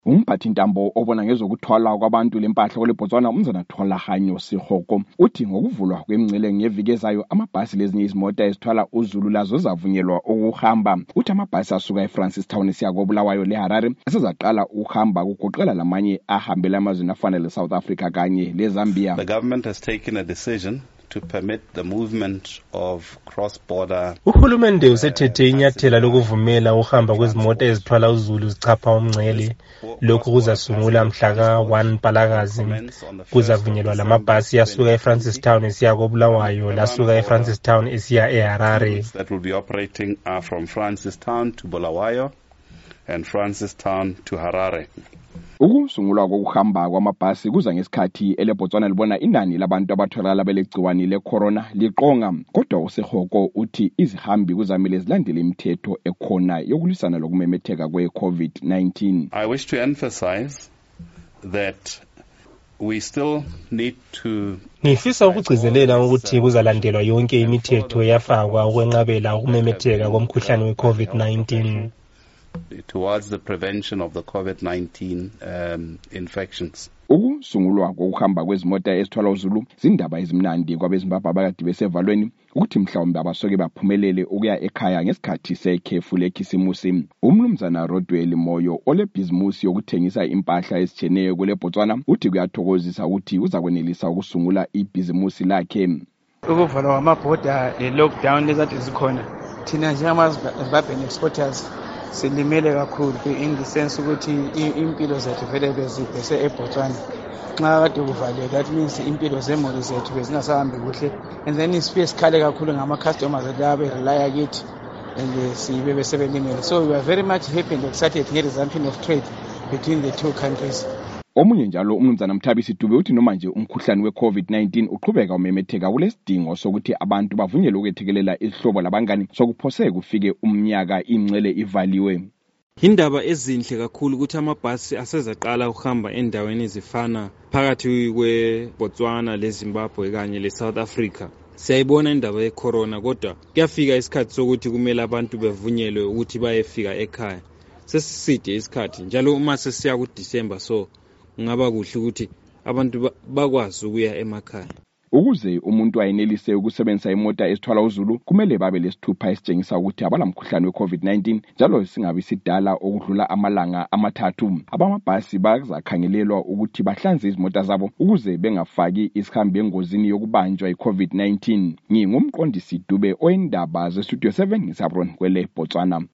Umphathintambo obona ngezokuthwala kwabantu lempahla kwele Botswana umzana Tholagayo Sekgoko uthi ngokuvulwa kwemingcele ngeviki ezayo amabhasi lezinye izimota ezithwala uZulu lazo zavunyelwa ukuhamba. Uthi amabhasi asuka eFrancistown esiya koBulawayo leHarare asezaqala ukuhamba kugoqela lamanye ahambela emazweni afana leSouth Africa kanye leZambia. The government has taken a decision to permit the movement of cross-border. Uhulumende usethethe inyathela lokuvumela uhamba kwezimota ezithwala uZulu zichapha umngcele. Lokhu kuzasungula mhla ka-1 Mpalakazi. Kuzavunyelwa lamabhasi asuka eFrancistown esiya koBulawayo lasuka eFrancistown esiya eHarare. That will be operating from Francistown to Bulawayo and Francistown to Harare. Ukusungulwa kokuhamba kwamabhasi kuza ngesikhathi eleBotswana libona inani labantu abatholakala belegciwane lecorona liqonga. Kodwa uSekgoko uthi izihambi kuzamele zilandele imithetho ekhona yokulwisana lokumemetheka kwe-COVID-19. I wish to emphasize that we still need to Ngifisa ukugcizelela ukuthi kuzalandelwa yonke imithetho yafakwa ukwenqabela ukumemetheka komkhuhlane we-COVID-19. towards the prevention of the COVID-19 infections. Ukusungulwa kokuhamba kwezimota ezithwala uZulu zindaba ezimnandi kwabeZimbabwe abakade besevalweni ukuthi mhlawumbe abasoke baphumelele ukuya ekhaya ngesikhathi sekhefu lekhisimusi. Umnumzana Rodwell Moyo olebhizimusi yokuthengisa impahla ezitshiyeneyo kule Botswana uthi kuyathokozisa ukuthi uzakwenelisa ukusungula ibhizimusi lakhe. Ukuvalwa kwamabhoda le-lockdown ezade zikhona thina njengama-Zimbabwean exporters silimele kakhulu in the sense ukuthi impilo zethu vele bezibhese eBotswana. Nxa kade kuvaleka that means impilo zemuli zethu bezingasahambi kuhle and then sibe sikhale kakhulu ngama-customers laba berelya kithi and sibe besebelimele. So we are very much happy and excited nge-resumption of trade between the two countries. Omunye njalo umnumzana Mthabisi Dube uthi noma nje umkhuhlane we-COVID-19 uqhubeka umemetheka kulesidingo sokuthi abantu bavunyelwe ukwethekelela isihlobo labangani sokuphose kufike umnyaka ingcele ivaliwe. Indaba ezinhle kakhulu ukuthi amabhasi asezaqala ukuhamba endaweni ezifana phakathi kweBotswana leZimbabwe kanye leSouth Africa. Siyayibona indaba yecorona kodwa kuyafika isikhathi sokuthi kumele abantu bevunyelwe ukuthi bayefika ekhaya. Sesiside isikhathi njalo uma sesiya kuDisemba so ngaba kuhle ukuthi abantu bakwazi ukuya emakhaya. Ukuze umuntu ayenelise ukusebenzisa imota ezithwala uZulu kumele babe lesithupha esitshengisa ukuthi abalamkhuhlane we-COVID-19 njalo singabi sidala okudlula amalanga amathathu. Abamabhasi bazakhangelelwa ukuthi bahlanze izimota zabo ukuze bengafaki isihambi engozini yokubanjwa yi-COVID-19. Ngingumqondisi Dube oyindaba zeStudio 7 ngisabron kwele Botswana.